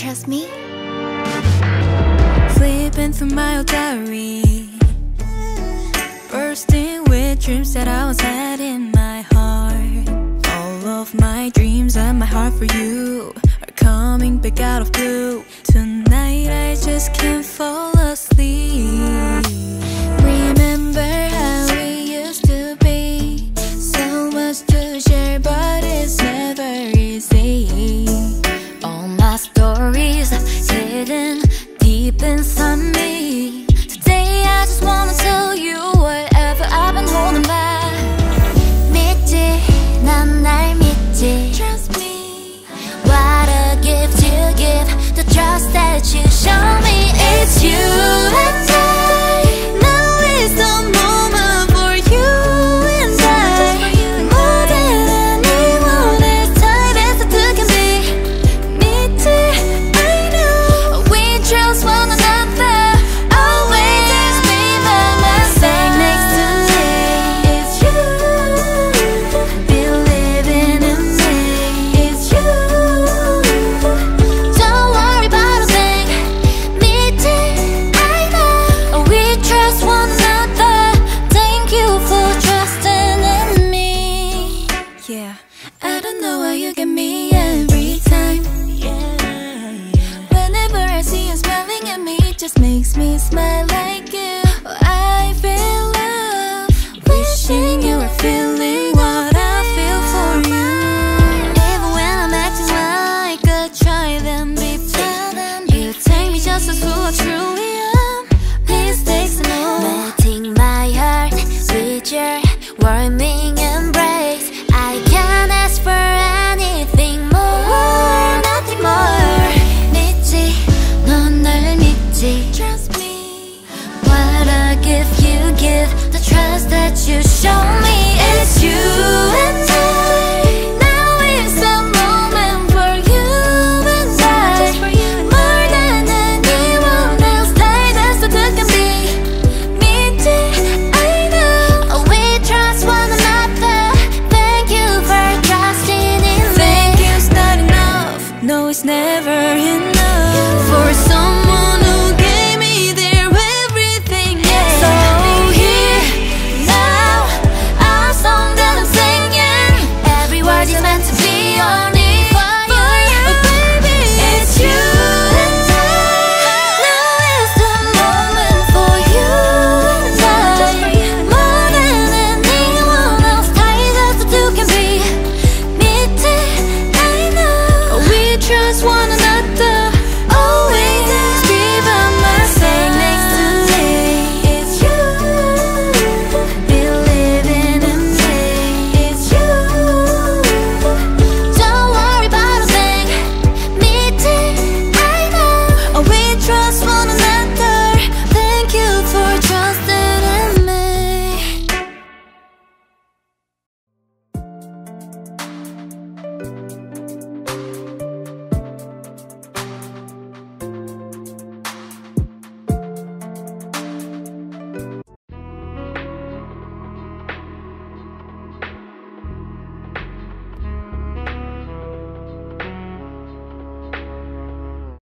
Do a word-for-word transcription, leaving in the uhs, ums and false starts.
trust me? Flipping through my old diary, bursting with dreams that I once had in my heart. All of my dreams and my heart for you are coming back out of blue. Tonight I just can't fall asleep. Remember how we used to be, so much to share but it's never easy. All my stories hidden deep inside me. Today I just wanna tell you whatever I've been holding back. 믿지, 난 날 믿지. Trust me. What a gift you give, the trust that you show me. It's you and I. Now is the moment for you and I. More than anyone else, time as it can be. 믿지, I know. We trust one another. Always be by my side. Next to me, it's you. Believing in me, it's you. Don't worry about a thing. 믿지, I know. We trust one another. Thank you for trusting in me. Yeah, I don't know why you get me every time. Whenever I see you smiling at me, it just makes me smile like you. I feel love, wishing you were feeling what I feel for you. Even when I'm acting like a try, then be telling you take me just as who I truly am. Please take some more. Melting my heart with your warming embrace. I can't ask for anything more, nothing more. 믿지, 넌 날 믿지. Trust me. What a gift you give, the trust that you show me. It's you and I. Now is the moment for you and I. More than anyone else, tight as the two can be. 믿지, I know. We trust one another. Thank you for trusting in me. Thank you's not enough. No, it's never enough. For some